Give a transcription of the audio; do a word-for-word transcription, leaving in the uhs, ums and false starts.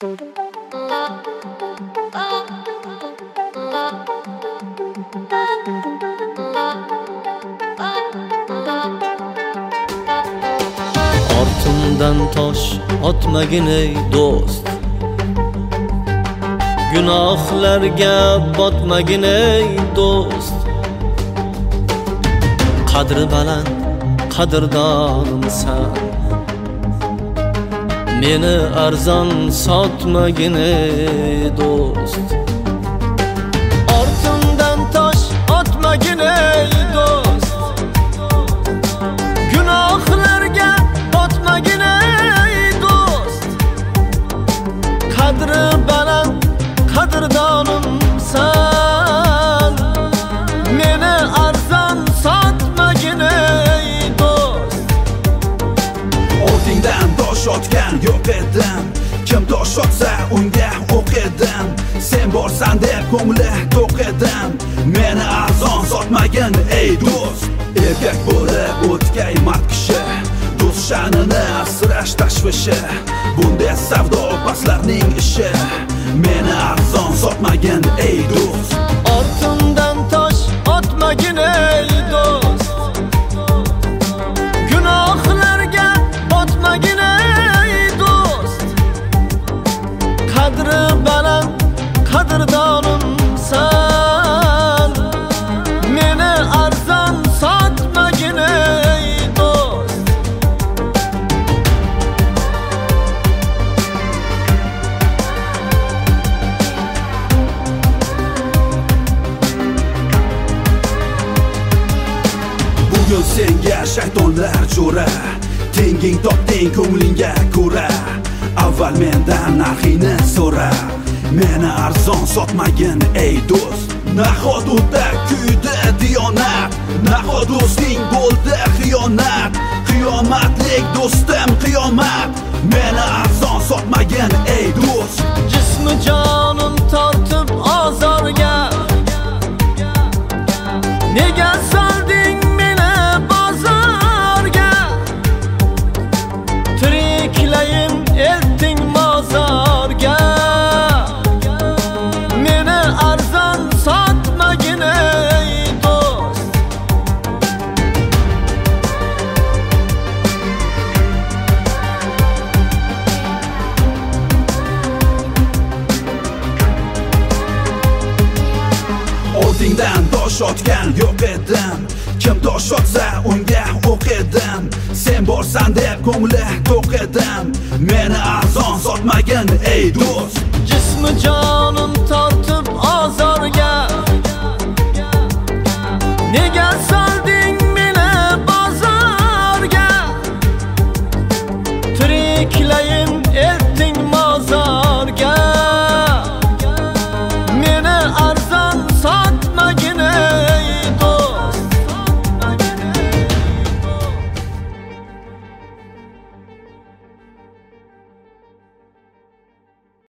Ortimdan tosh otmagin ey do'st, gunohlarga botmagin ey do'st. Qadri baland qadrdonimsan, meni arzon sotmagin ey do'st. Ortimdan tosh otmagin ey do'st, gunohlarga botmagin ey do'st. Qadri baland qadrdonimsan, meni arzon sotmagin ey do'st. Ortingdan tosh otgan yo'q edim, kim tosh otsa unga o'q edim. Sen borsan deb ko'ngli to'q edim, meni arzon sotmagin ey do'st. Erkak bo'lib o'tkay mard kishi, do'st sha'nini asrash tashvishi. Bunday savdo paslarning ishi, meni arzon sotmagin ey do'st. Ortimdan tosh otmagin ey do'st, gunohlarga botmagin ey do'st. Qadri baland qadrdonimsan, meni arzon sotmagin ey do'st. Bugun senga shaytonlar jo'ra, tenging topding ko'nglingga ko'ra. Avval mendan narxingni so'ra, meni arzon sotmagin ey do'st. Nahot unda kuydi diyonat, nahot do'sting bo'ldi xiyonat. Qiyomatlik do'stim qiyomat, meni arzon sotmagin ey do'st. Jismi jonim tortib ozorga, nega solding meni bozorga? Tiriklayin elting mozorga, meni arzon sotmagin ey do'st. Ortingdan tosh otgan yo'q edim, kim tosh otsa unga o'q edim. Sen borsan deb ko'ngli to'q edim, meni arzon sotmagin ey do'st. Jismi jonim